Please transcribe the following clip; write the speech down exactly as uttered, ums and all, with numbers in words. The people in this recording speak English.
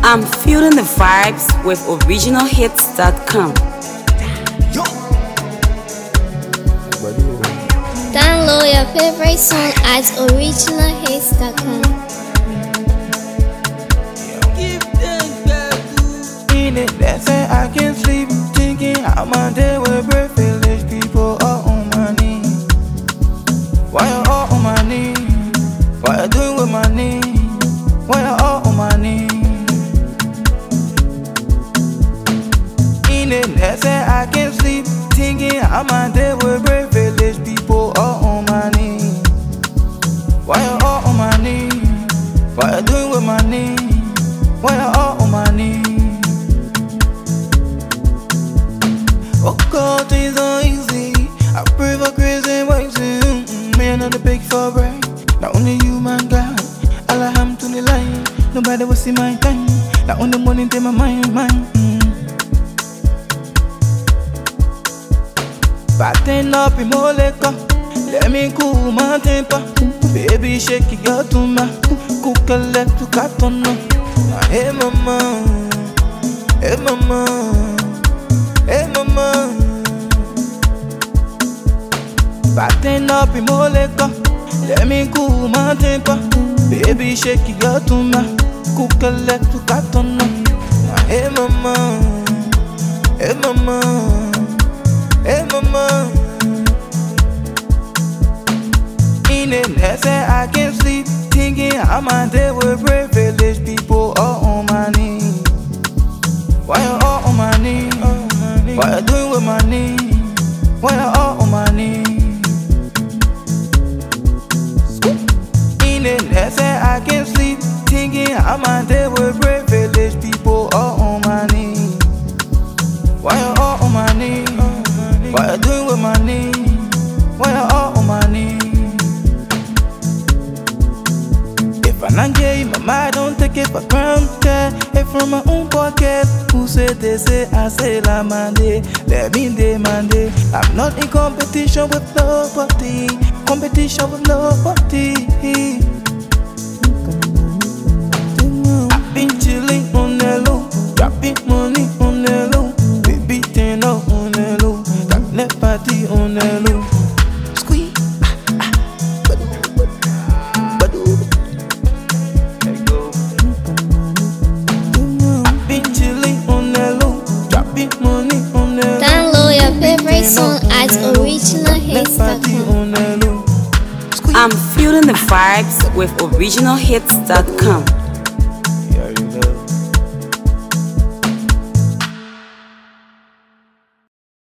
I'm feeling the vibes with original hits dot com. Download your favorite song at original hits dot com. In it, that's why I can't sleep, thinking how my day will break. Village people are on my knees. Why you all on my knees? What you doing with my knees? Why you all on my knees? In it, that's why I can't sleep, thinking how my day will break. Village people are on my knees. Why you all on my knees? What you doing with my knees? Why you all on my knees? Oh God, things are easy. I pray for grace and mercy. Mm-mm, me and the big for break. Not only you, my God. Alhamdulillah. Nobody will see my time. Not on the morning, take my mind, mind. Mm. Batten up in Moleka. Let me cool my temper. Baby, shake it, your tumba. Cook a leg to cut on. Hey, mama. Hey, mama. Hey mama, batten up in Moleka. Let me cool my temper. Baby, shake your tumba. Cook a leg to cut on. Hey mama, hey mama, hey mama. In it, that's why I can't sleep, thinking how my day will break. Village people are on my knees. Why you all on my knees? What you doing with my knees? Why you all on my knees? In it, that's why I can't sleep, thinking how my day will break. Village people are on my knees. Why you all on my knees? What you doing with my knees? Why you all on my knees? If I not get my mind, don't take it for granted. If from my own pocket, who say they say I say la mande, let me demand it. I'm not in competition with nobody, competition with nobody. I've been chilling on the low, dropping money on the low, baby turn up on the low, got that party on the low. Squeeze, ah, ah, badoo, badoo. Let go. I've been chilling on the low, dropping money on the low. Download your favorite song at original hits dot com. I'm feeling the vibes with original hits dot com.